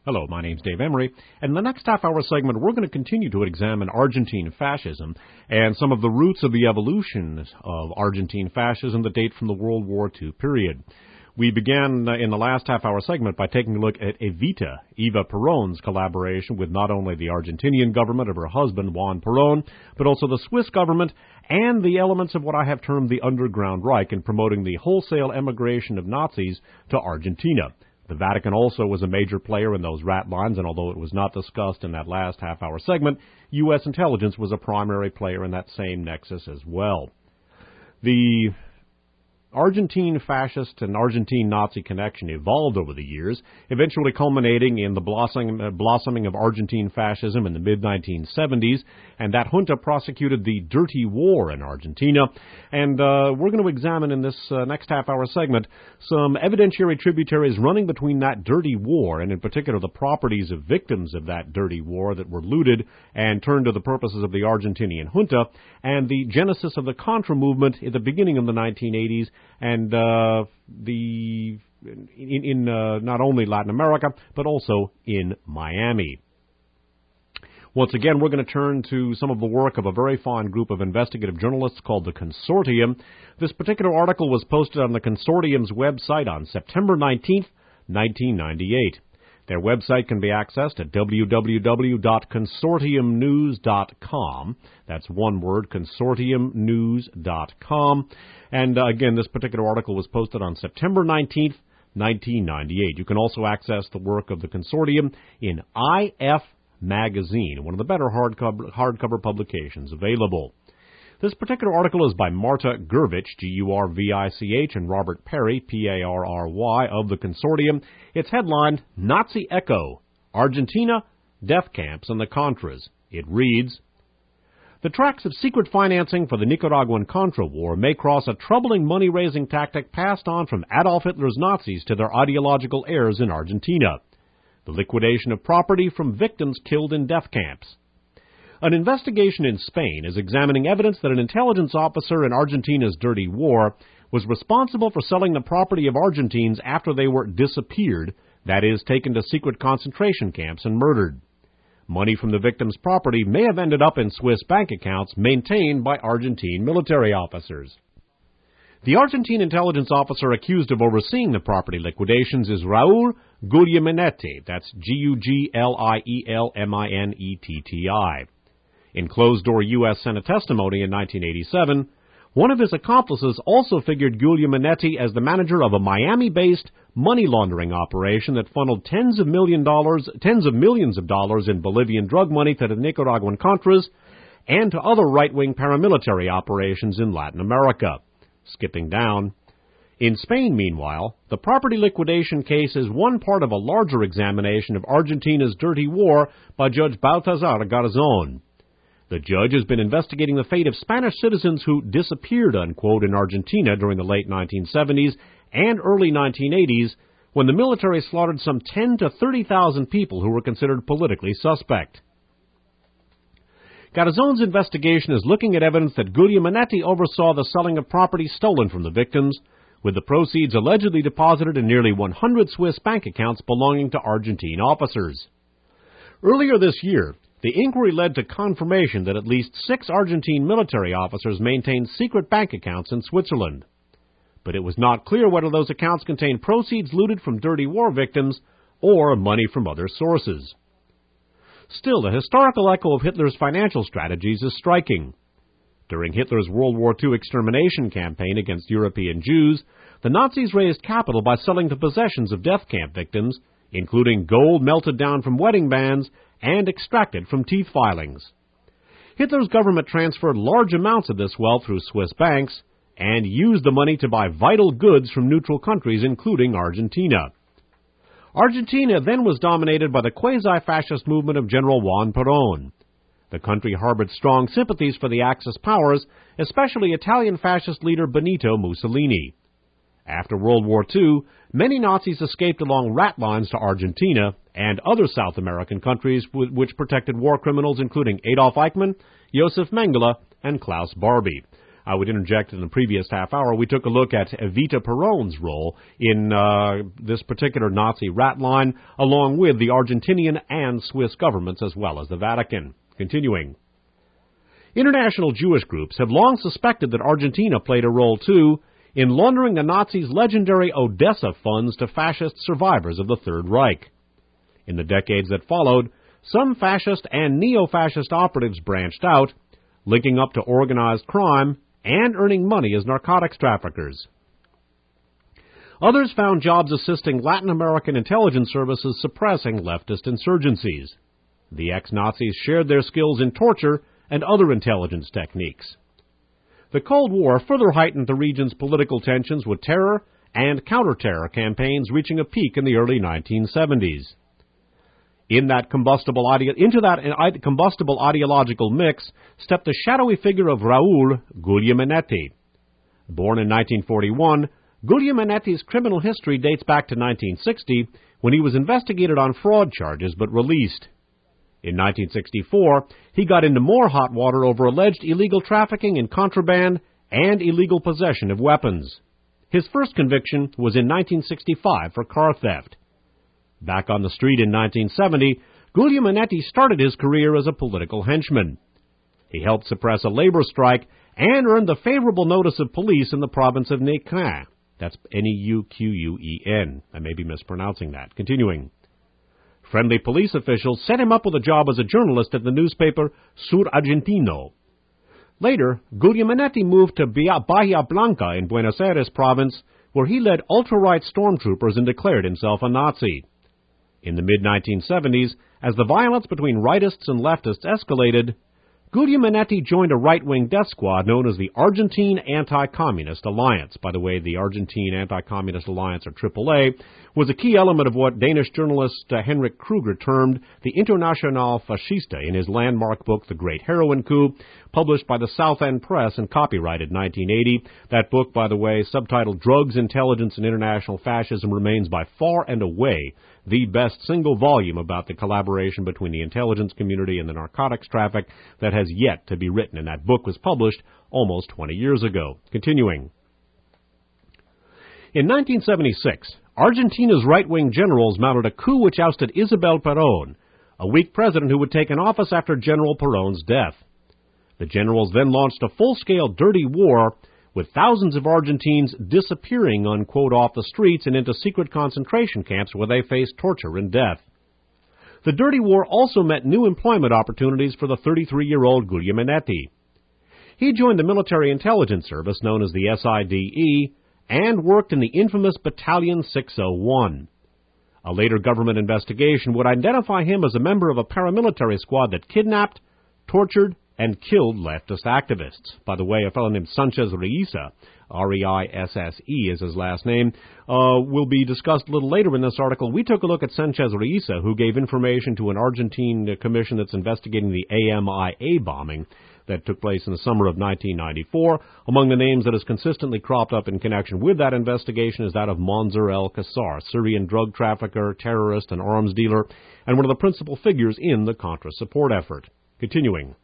Hello, my name's Dave Emery, and in the next half-hour segment, we're going to continue to examine Argentine fascism and some of the roots of the evolution of Argentine fascism that date from the World War II period. We began in the last half-hour segment by taking a look at Evita, Eva Perón's collaboration with not only the Argentinian government of her husband, Juan Perón, but also the Swiss government and the elements of what I have termed the Underground Reich in promoting the wholesale emigration of Nazis to Argentina. The Vatican also was a major player in those rat lines, and although it was not discussed in that last half-hour segment, U.S. intelligence was a primary player in that same nexus as well. The Argentine fascist and Argentine Nazi connection evolved over the years, eventually culminating in the blossoming of Argentine fascism in the mid-1970s, and that junta prosecuted the dirty war in Argentina. And we're going to examine in this next half-hour segment some evidentiary tributaries running between that dirty war, and in particular the properties of victims of that dirty war that were looted and turned to the purposes of the Argentinian junta, and the genesis of the Contra movement at the beginning of the 1980s, and in not only Latin America, but also in Miami. Once again, we're going to turn to some of the work of a very fine group of investigative journalists called the Consortium. This particular article was posted on the Consortium's website on September 19th, 1998. Their website can be accessed at www.consortiumnews.com. That's one word, consortiumnews.com. And again, this particular article was posted on September 19th, 1998. You can also access the work of the Consortium in IF Magazine, one of the better hardcover publications available. This particular article is by Marta Gurvich, G-U-R-V-I-C-H, and Robert Perry, P-A-R-R-Y, of the Consortium. It's headlined, Nazi Echo, Argentina, Death Camps, and the Contras. It reads, the tracks of secret financing for the Nicaraguan Contra War may cross a troubling money-raising tactic passed on from Adolf Hitler's Nazis to their ideological heirs in Argentina. The liquidation of property from victims killed in death camps. An investigation in Spain is examining evidence that an intelligence officer in Argentina's dirty war was responsible for selling the property of Argentines after they were disappeared, that is, taken to secret concentration camps and murdered. Money from the victims' property may have ended up in Swiss bank accounts maintained by Argentine military officers. The Argentine intelligence officer accused of overseeing the property liquidations is Raul Guglielminetti, that's Guglielminetti. In closed-door U.S. Senate testimony in 1987, one of his accomplices also figured Guglielminetti as the manager of a Miami-based money laundering operation that funneled tens of millions of dollars in Bolivian drug money to the Nicaraguan Contras and to other right-wing paramilitary operations in Latin America. Skipping down. In Spain, meanwhile, the property liquidation case is one part of a larger examination of Argentina's dirty war by Judge Baltasar Garzón. The judge has been investigating the fate of Spanish citizens who disappeared, unquote, in Argentina during the late 1970s and early 1980s, when the military slaughtered some 10,000 to 30,000 people who were considered politically suspect. Garzón's investigation is looking at evidence that Guglielminetti oversaw the selling of property stolen from the victims, with the proceeds allegedly deposited in nearly 100 Swiss bank accounts belonging to Argentine officers. Earlier this year, the inquiry led to confirmation that at least 6 Argentine military officers maintained secret bank accounts in Switzerland. But it was not clear whether those accounts contained proceeds looted from dirty war victims or money from other sources. Still, the historical echo of Hitler's financial strategies is striking. During Hitler's World War II extermination campaign against European Jews, the Nazis raised capital by selling the possessions of death camp victims, including gold melted down from wedding bands and extracted from teeth filings. Hitler's government transferred large amounts of this wealth through Swiss banks and used the money to buy vital goods from neutral countries, including Argentina. Argentina then was dominated by the quasi-fascist movement of General Juan Perón. The country harbored strong sympathies for the Axis powers, especially Italian fascist leader Benito Mussolini. After World War II, many Nazis escaped along rat lines to Argentina and other South American countries which protected war criminals including Adolf Eichmann, Josef Mengele, and Klaus Barbie. I would interject in the previous half hour, we took a look at Evita Perón's role in this particular Nazi rat line, along with the Argentinian and Swiss governments, as well as the Vatican. Continuing. International Jewish groups have long suspected that Argentina played a role, too, in laundering the Nazis' legendary Odessa funds to fascist survivors of the Third Reich. In the decades that followed, some fascist and neo-fascist operatives branched out, linking up to organized crime and earning money as narcotics traffickers. Others found jobs assisting Latin American intelligence services suppressing leftist insurgencies. The ex-Nazis shared their skills in torture and other intelligence techniques. The Cold War further heightened the region's political tensions, with terror and counter-terror campaigns reaching a peak in the early 1970s. Into that combustible ideological mix stepped the shadowy figure of Raul Guglielminetti. Born in 1941, Guglielminetti's criminal history dates back to 1960, when he was investigated on fraud charges but released. In 1964, he got into more hot water over alleged illegal trafficking in contraband and illegal possession of weapons. His first conviction was in 1965 for car theft. Back on the street in 1970, Guglielminetti started his career as a political henchman. He helped suppress a labor strike and earned the favorable notice of police in the province of Neuquén. That's Neuquen. I may be mispronouncing that. Continuing. Friendly police officials set him up with a job as a journalist at the newspaper Sur Argentino. Later, Guglielminetti moved to Bahia Blanca in Buenos Aires province, where he led ultra-right stormtroopers and declared himself a Nazi. In the mid-1970s, as the violence between rightists and leftists escalated, Guglielminetti joined a right-wing death squad known as the Argentine Anti-Communist Alliance. By the way, the Argentine Anti-Communist Alliance, or AAA, was a key element of what Danish journalist Henrik Kruger termed the Internationale Fascista in his landmark book, The Great Heroin Coup, published by the South End Press and copyrighted 1980. That book, by the way, subtitled Drugs, Intelligence, and International Fascism, remains by far and away the best single volume about the collaboration between the intelligence community and the narcotics traffic that has yet to be written, and that book was published almost 20 years ago. Continuing. In 1976, Argentina's right-wing generals mounted a coup which ousted Isabel Perón, a weak president who would take an office after General Perón's death. The generals then launched a full-scale dirty war, with thousands of Argentines disappearing, unquote, off the streets and into secret concentration camps where they faced torture and death. The dirty war also meant new employment opportunities for the 33-year-old Guglielminetti. He joined the military intelligence service known as the SIDE and worked in the infamous Battalion 601. A later government investigation would identify him as a member of a paramilitary squad that kidnapped, tortured, and killed leftist activists. By the way, a fellow named Sanchez Reissa, R-E-I-S-S-E is his last name, will be discussed a little later in this article. We took a look at Sanchez Reissa, who gave information to an Argentine commission that's investigating the AMIA bombing that took place in the summer of 1994. Among the names that has consistently cropped up in connection with that investigation is that of Monzer el-Kassar, Syrian drug trafficker, terrorist, and arms dealer, and one of the principal figures in the Contra support effort. Continuing.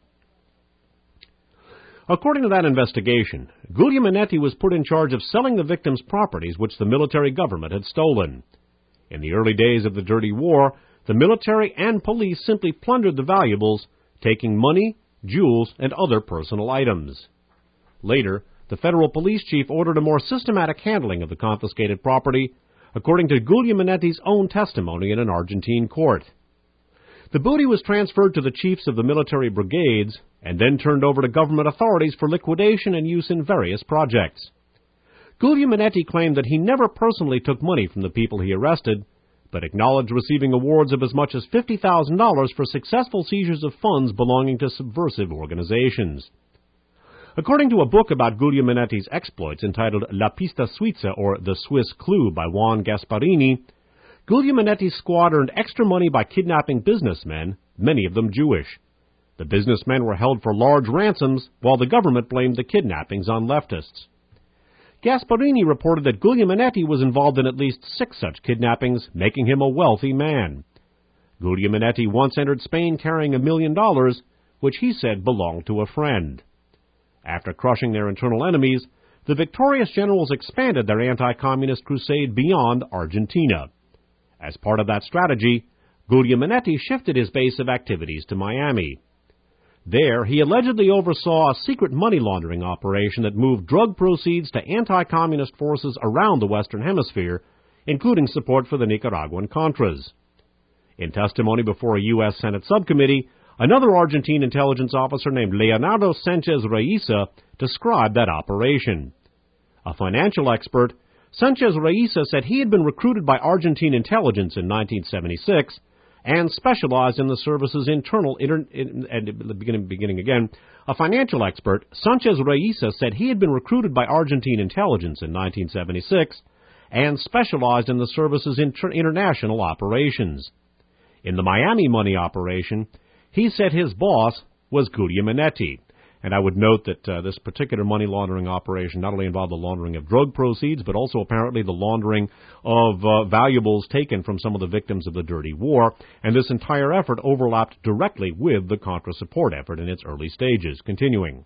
According to that investigation, Guglielminetti was put in charge of selling the victims' properties which the military government had stolen. In the early days of the Dirty War, the military and police simply plundered the valuables, taking money, jewels, and other personal items. Later, the federal police chief ordered a more systematic handling of the confiscated property, according to Guglielminetti's own testimony in an Argentine court. The booty was transferred to the chiefs of the military brigades and then turned over to government authorities for liquidation and use in various projects. Guglielminetti claimed that he never personally took money from the people he arrested, but acknowledged receiving awards of as much as $50,000 for successful seizures of funds belonging to subversive organizations. According to a book about Guglielminetti's exploits entitled La Pista Suiza, or The Swiss Clue, by Juan Gasparini, Guglielminetti's squad earned extra money by kidnapping businessmen, many of them Jewish. The businessmen were held for large ransoms, while the government blamed the kidnappings on leftists. Gasparini reported that Guglielminetti was involved in at least 6 such kidnappings, making him a wealthy man. Guglielminetti once entered Spain carrying $1 million, which he said belonged to a friend. After crushing their internal enemies, the victorious generals expanded their anti-communist crusade beyond Argentina. As part of that strategy, Guglielminetti shifted his base of activities to Miami. There, he allegedly oversaw a secret money laundering operation that moved drug proceeds to anti-communist forces around the Western Hemisphere, including support for the Nicaraguan Contras. In testimony before a U.S. Senate subcommittee, another Argentine intelligence officer named Leonardo Sanchez Reisa described that operation. A financial expert, Sanchez Reisa said he had been recruited by Argentine intelligence in 1976 and specialized in the service's A financial expert, Sanchez Reisa, said he had been recruited by Argentine intelligence in 1976 and specialized in the service's international operations. In the Miami money operation, he said his boss was Guglielminetti. And I would note that this particular money laundering operation not only involved the laundering of drug proceeds, but also apparently the laundering of valuables taken from some of the victims of the Dirty War, and this entire effort overlapped directly with the Contra support effort in its early stages. Continuing.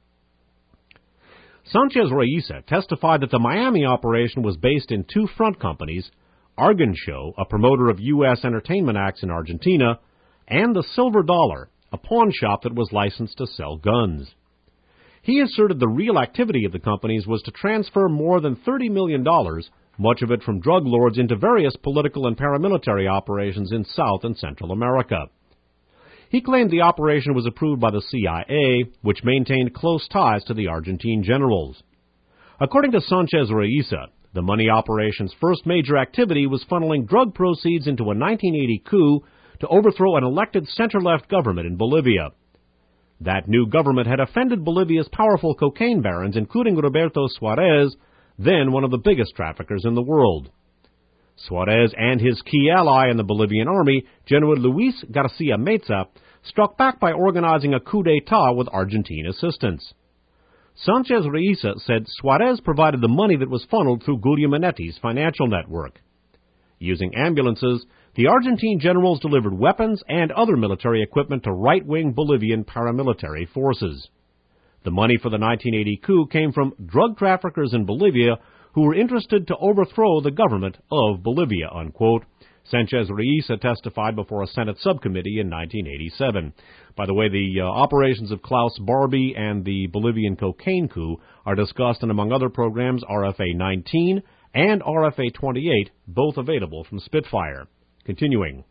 Sanchez Reisa testified that the Miami operation was based in two front companies, Argan Show, a promoter of U.S. entertainment acts in Argentina, and the Silver Dollar, a pawn shop that was licensed to sell guns. He asserted the real activity of the companies was to transfer more than $30 million, much of it from drug lords, into various political and paramilitary operations in South and Central America. He claimed the operation was approved by the CIA, which maintained close ties to the Argentine generals. According to Sanchez Reisa, the money operation's first major activity was funneling drug proceeds into a 1980 coup to overthrow an elected center-left government in Bolivia. That new government had offended Bolivia's powerful cocaine barons, including Roberto Suarez, then one of the biggest traffickers in the world. Suarez and his key ally in the Bolivian army, General Luis Garcia Meza, struck back by organizing a coup d'etat with Argentine assistance. Sanchez Reisa said Suarez provided the money that was funneled through Guglielminetti's financial network. Using ambulances, the Argentine generals delivered weapons and other military equipment to right-wing Bolivian paramilitary forces. The money for the 1980 coup came from drug traffickers in Bolivia who were interested to overthrow the government of Bolivia, unquote. Sanchez Reisa testified before a Senate subcommittee in 1987. By the way, the operations of Klaus Barbie and the Bolivian cocaine coup are discussed in, among other programs, RFA 19 and RFA 28, both available from Spitfire. Continuing.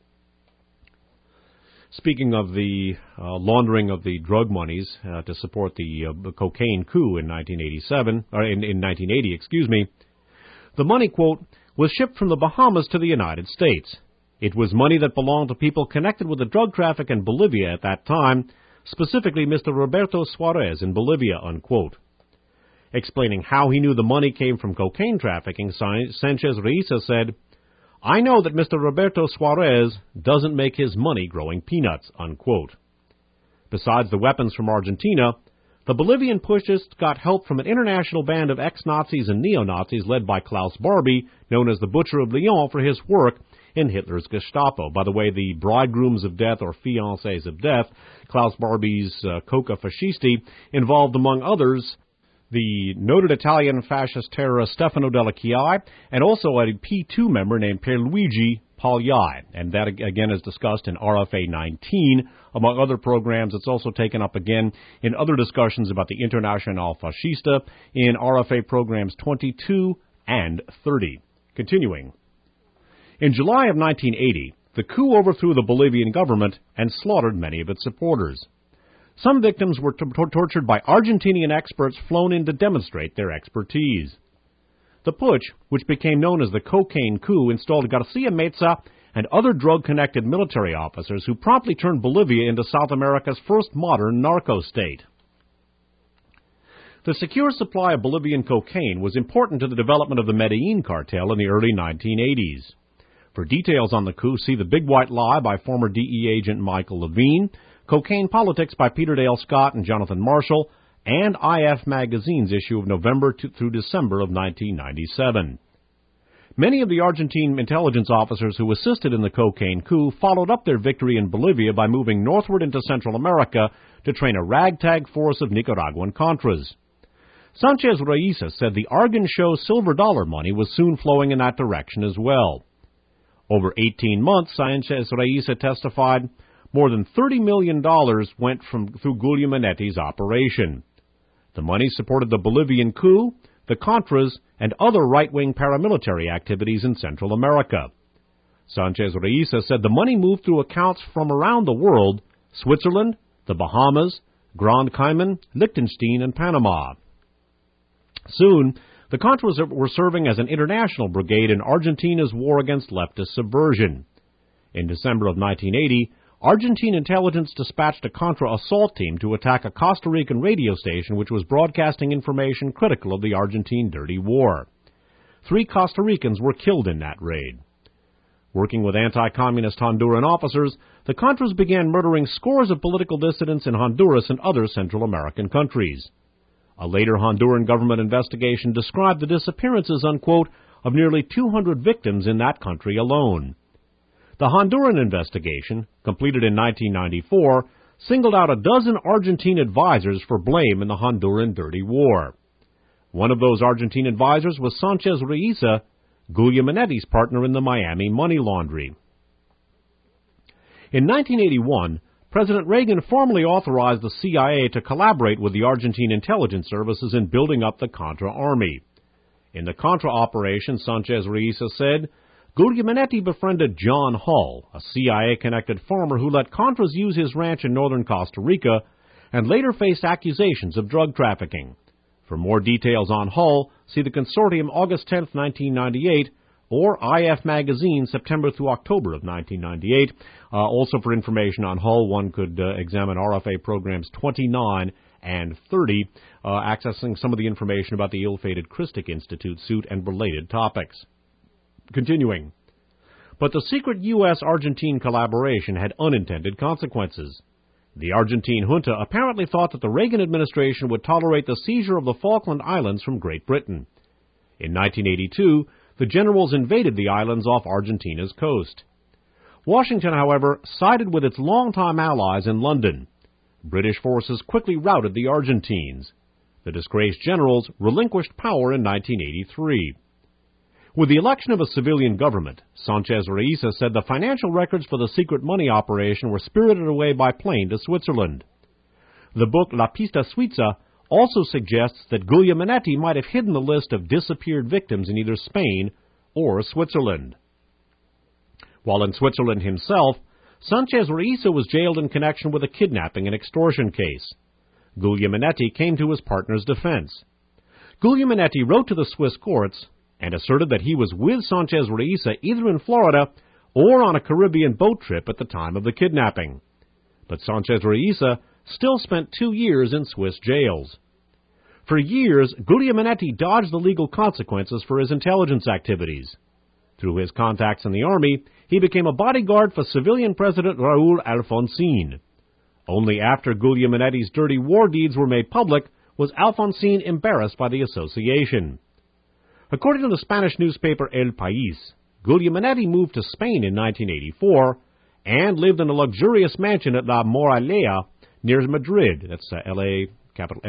Speaking of the laundering of the drug monies to support the cocaine coup in 1980, the money, quote, was shipped from the Bahamas to the United States. It was money that belonged to people connected with the drug traffic in Bolivia at that time, specifically Mr. Roberto Suarez in Bolivia, unquote. Explaining how he knew the money came from cocaine trafficking, Sanchez Reisa said, "I know that Mr. Roberto Suarez doesn't make his money growing peanuts," unquote. Besides the weapons from Argentina, the Bolivian pushists got help from an international band of ex-Nazis and neo-Nazis led by Klaus Barbie, known as the Butcher of Lyon, for his work in Hitler's Gestapo. By the way, the bridegrooms of death, or fiancés of death, Klaus Barbie's Coca Fascisti, involved, among others, the noted Italian fascist terrorist Stefano Della Chiai, and also a P2 member named Pierluigi Pagliai. And that, again, is discussed in RFA 19. Among other programs, it's also taken up again in other discussions about the Internacional Fascista in RFA programs 22 and 30. Continuing. In July of 1980, the coup overthrew the Bolivian government and slaughtered many of its supporters. Some victims were tortured by Argentinian experts flown in to demonstrate their expertise. The putsch, which became known as the cocaine coup, installed Garcia Meza and other drug-connected military officers who promptly turned Bolivia into South America's first modern narco-state. The secure supply of Bolivian cocaine was important to the development of the Medellin cartel in the early 1980s. For details on the coup, see The Big White Lie by former DEA agent Michael Levine, Cocaine Politics by Peter Dale Scott and Jonathan Marshall, and IF Magazine's issue of November through December of 1997. Many of the Argentine intelligence officers who assisted in the cocaine coup followed up their victory in Bolivia by moving northward into Central America to train a ragtag force of Nicaraguan Contras. Sanchez Reisa said the Argan Show silver dollar money was soon flowing in that direction as well. Over 18 months, Sanchez Reisa testified, more than $30 million went through Guglielminetti's operation. The money supported the Bolivian coup, the Contras, and other right-wing paramilitary activities in Central America. Sanchez Reisa said the money moved through accounts from around the world: Switzerland, the Bahamas, Grand Cayman, Liechtenstein, and Panama. Soon, the Contras were serving as an international brigade in Argentina's war against leftist subversion. In December of 1980, Argentine intelligence dispatched a Contra assault team to attack a Costa Rican radio station which was broadcasting information critical of the Argentine dirty war. 3 Costa Ricans were killed in that raid. Working with anti-communist Honduran officers, the Contras began murdering scores of political dissidents in Honduras and other Central American countries. A later Honduran government investigation described the disappearances, unquote, of nearly 200 victims in that country alone. The Honduran investigation, completed in 1994, singled out a dozen Argentine advisors for blame in the Honduran dirty war. One of those Argentine advisors was Sanchez Reisa, Guglielminetti's partner in the Miami money laundry. In 1981, President Reagan formally authorized the CIA to collaborate with the Argentine intelligence services in building up the Contra army. In the Contra operation, Sanchez Reisa said, Guglielminetti befriended John Hull, a CIA-connected farmer who let Contras use his ranch in northern Costa Rica and later faced accusations of drug trafficking. For more details on Hull, see the Consortium August 10, 1998, or IF Magazine, September through October of 1998. Also for information on Hull, one could examine RFA programs 29 and 30, accessing some of the information about the ill-fated Christic Institute suit and related topics. Continuing. But the secret U.S.-Argentine collaboration had unintended consequences. The Argentine junta apparently thought that the Reagan administration would tolerate the seizure of the Falkland Islands from Great Britain. In 1982, the generals invaded the islands off Argentina's coast. Washington, however, sided with its longtime allies in London. British forces quickly routed the Argentines. The disgraced generals relinquished power in 1983. With the election of a civilian government, Sanchez Reisa said the financial records for the secret money operation were spirited away by plane to Switzerland. The book La Pista Suiza also suggests that Guglielminetti might have hidden the list of disappeared victims in either Spain or Switzerland. While in Switzerland himself, Sanchez Reisa was jailed in connection with a kidnapping and extortion case. Guglielminetti came to his partner's defense. Guglielminetti wrote to the Swiss courts and asserted that he was with Sanchez Reisa either in Florida or on a Caribbean boat trip at the time of the kidnapping. But Sanchez Reisa still spent 2 years in Swiss jails. For years, Guglielminetti dodged the legal consequences for his intelligence activities. Through his contacts in the army, he became a bodyguard for civilian President Raúl Alfonsín. Only after Guglielminetti's dirty war deeds were made public was Alfonsín embarrassed by the association. According to the Spanish newspaper El País, Guglielminetti moved to Spain in 1984 and lived in a luxurious mansion at La Moraleja near Madrid. That's L.A., capital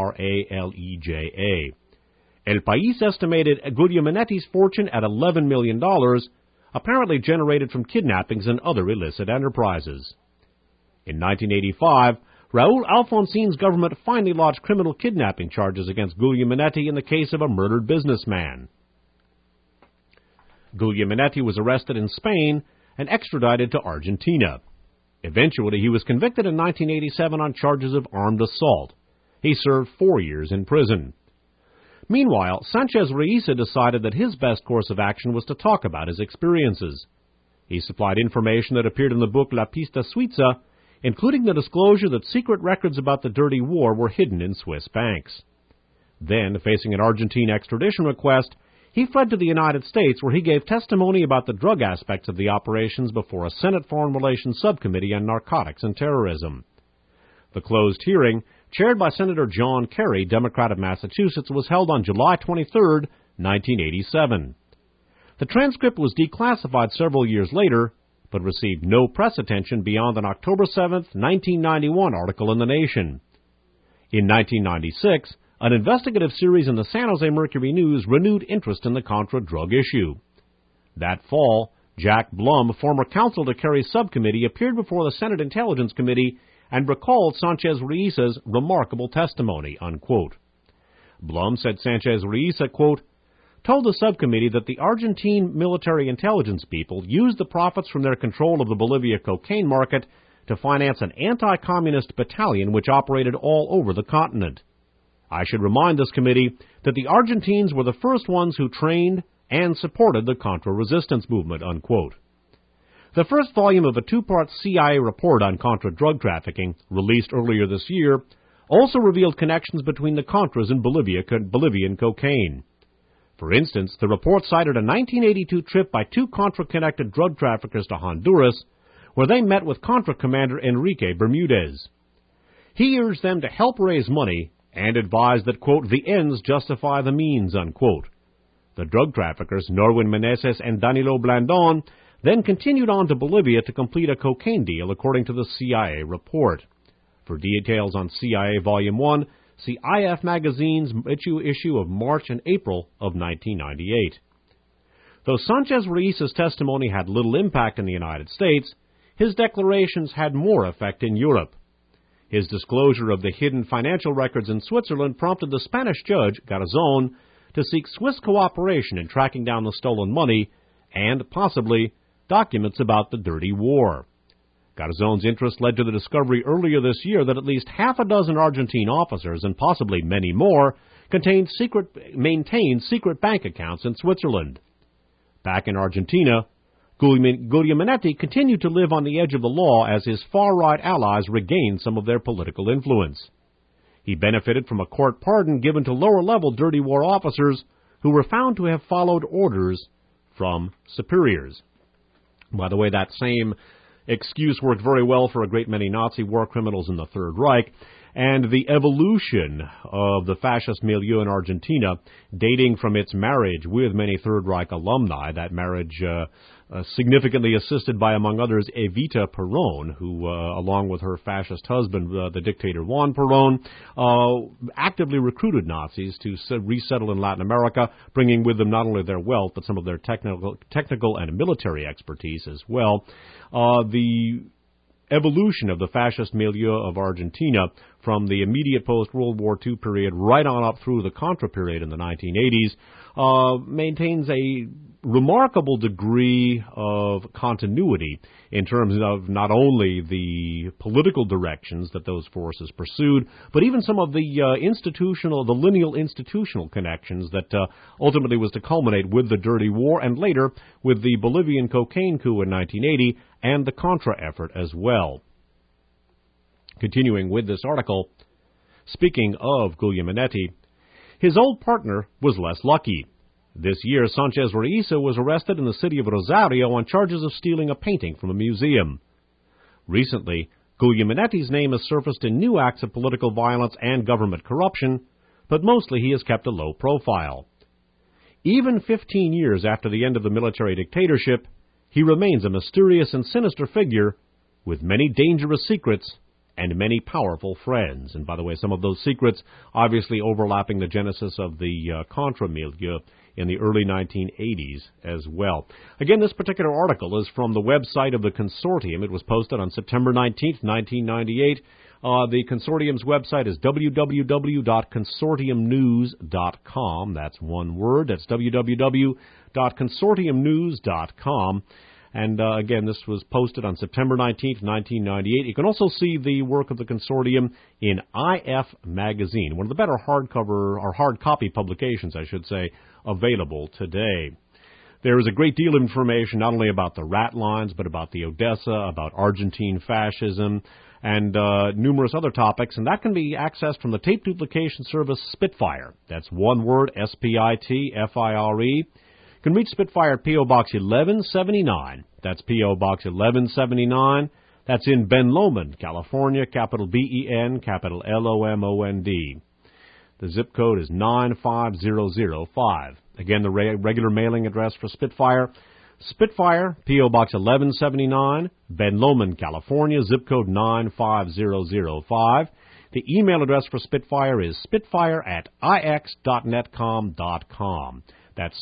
M-O-R-A-L-E-J-A. El País estimated Guglielminetti's fortune at $11 million, apparently generated from kidnappings and other illicit enterprises. In 1985, Raúl Alfonsín's government finally lodged criminal kidnapping charges against Guglielminetti in the case of a murdered businessman. Guglielminetti was arrested in Spain and extradited to Argentina. Eventually, he was convicted in 1987 on charges of armed assault. He served 4 years in prison. Meanwhile, Sanchez Reisa decided that his best course of action was to talk about his experiences. He supplied information that appeared in the book La Pista Suiza, including the disclosure that secret records about the dirty war were hidden in Swiss banks. Then, facing an Argentine extradition request, he fled to the United States, where he gave testimony about the drug aspects of the operations before a Senate Foreign Relations Subcommittee on Narcotics and Terrorism. The closed hearing, chaired by Senator John Kerry, Democrat of Massachusetts, was held on July 23, 1987. The transcript was declassified several years later, but received no press attention beyond an October 7, 1991 article in The Nation. In 1996, an investigative series in the San Jose Mercury News renewed interest in the Contra drug issue. That fall, Jack Blum, former counsel to Kerry's subcommittee, appeared before the Senate Intelligence Committee and recalled Sanchez-Ruiz's remarkable testimony, unquote. Blum said Sanchez-Ruiz, quote, told the subcommittee that the Argentine military intelligence people used the profits from their control of the Bolivia cocaine market to finance an anti-communist battalion which operated all over the continent. I should remind this committee that the Argentines were the first ones who trained and supported the Contra resistance movement, unquote. The first volume of a two-part CIA report on Contra drug trafficking, released earlier this year, also revealed connections between the Contras and Bolivian cocaine. For instance, the report cited a 1982 trip by two Contra-connected drug traffickers to Honduras, where they met with Contra commander Enrique Bermudez. He urged them to help raise money and advised that, quote, the ends justify the means, unquote. The drug traffickers, Norwin Meneses and Danilo Blandon, then continued on to Bolivia to complete a cocaine deal, according to the CIA report. For details on CIA Volume 1, see IF Magazine's issue of March and April of 1998. Though Sanchez-Ruiz's testimony had little impact in the United States, his declarations had more effect in Europe. His disclosure of the hidden financial records in Switzerland prompted the Spanish judge, Garzón, to seek Swiss cooperation in tracking down the stolen money and, possibly, documents about the dirty war. Garzón's interest led to the discovery earlier this year that at least half a dozen Argentine officers, and possibly many more, maintained secret bank accounts in Switzerland. Back in Argentina, Guglielminetti continued to live on the edge of the law as his far-right allies regained some of their political influence. He benefited from a court pardon given to lower-level dirty war officers who were found to have followed orders from superiors. By the way, that same excuse worked very well for a great many Nazi war criminals in the Third Reich, and the evolution of the fascist milieu in Argentina, dating from its marriage with many Third Reich alumni, that marriage significantly assisted by, among others, Evita Perón, who, along with her fascist husband, the dictator Juan Perón, actively recruited Nazis to resettle in Latin America, bringing with them not only their wealth, but some of their technical and military expertise as well. The evolution of the fascist milieu of Argentina from the immediate post-World War II period right on up through the Contra period in the 1980s maintains a remarkable degree of continuity in terms of not only the political directions that those forces pursued, but even some of the lineal institutional connections that ultimately was to culminate with the Dirty War and later with the Bolivian cocaine coup in 1980 and the Contra effort as well. Continuing with this article, speaking of Guglielminetti, his old partner was less lucky. This year, Sanchez-Ruiz was arrested in the city of Rosario on charges of stealing a painting from a museum. Recently, Guglielminetti's name has surfaced in new acts of political violence and government corruption, but mostly he has kept a low profile. Even 15 years after the end of the military dictatorship, he remains a mysterious and sinister figure with many dangerous secrets and many powerful friends. And by the way, some of those secrets obviously overlapping the genesis of the Contra milieu in the early 1980s as well. Again, this particular article is from the website of the Consortium. It was posted on September 19th, 1998. The Consortium's website is www.consortiumnews.com. That's one word. That's www.consortiumnews.com. And again, this was posted on September 19th, 1998. You can also see the work of the Consortium in IF Magazine, one of the better hardcover or hard copy publications, I should say, available today. There is a great deal of information not only about the rat lines, but about the Odessa, about Argentine fascism, and numerous other topics, and that can be accessed from the tape duplication service Spitfire. That's one word, Spitfire. You can reach Spitfire at P.O. Box 1179. That's P.O. Box 1179. That's in Ben Lomond, California, capital B-E-N, capital L-O-M-O-N-D. The zip code is 95005. Again, the regular mailing address for Spitfire, P.O. Box 1179, Ben Lomond, California, zip code 95005. The email address for Spitfire is spitfire@ix.netcom.com. That's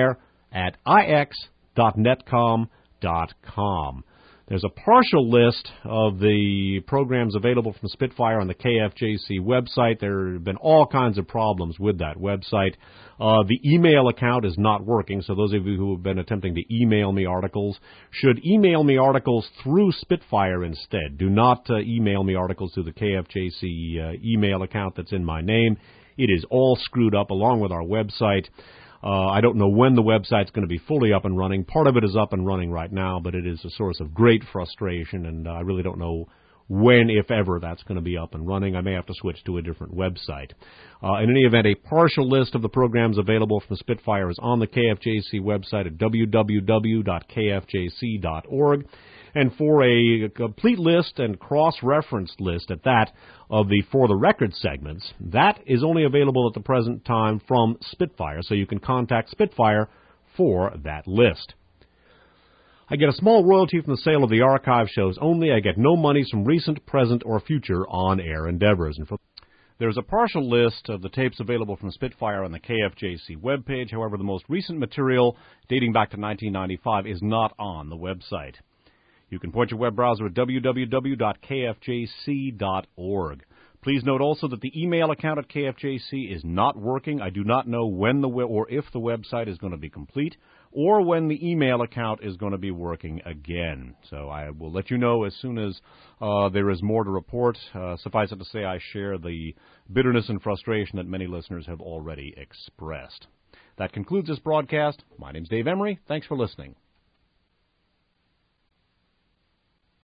spitfire@ix.netcom.com. There's a partial list of the programs available from Spitfire on the KFJC website. There have been all kinds of problems with that website. The email account is not working, so those of you who have been attempting to email me articles should email me articles through Spitfire instead. Do not email me articles through the KFJC email account that's in my name. It is all screwed up along with our website. I don't know when the website's going to be fully up and running. Part of it is up and running right now, but it is a source of great frustration, and I really don't know when, if ever, that's going to be up and running. I may have to switch to a different website. In any event, a partial list of the programs available from Spitfire is on the KFJC website at www.kfjc.org. And for a complete list and cross-referenced list at that of the For the Record segments, that is only available at the present time from Spitfire, so you can contact Spitfire for that list. I get a small royalty from the sale of the archive shows only. I get no monies from recent, present, or future on-air endeavors. And there's a partial list of the tapes available from Spitfire on the KFJC webpage. However, the most recent material, dating back to 1995, is not on the website. You can point your web browser at www.kfjc.org. Please note also that the email account at KFJC is not working. I do not know when or if the website is going to be complete, or when the email account is going to be working again. So I will let you know as soon as there is more to report. Suffice it to say, I share the bitterness and frustration that many listeners have already expressed. That concludes this broadcast. My name's Dave Emery. Thanks for listening.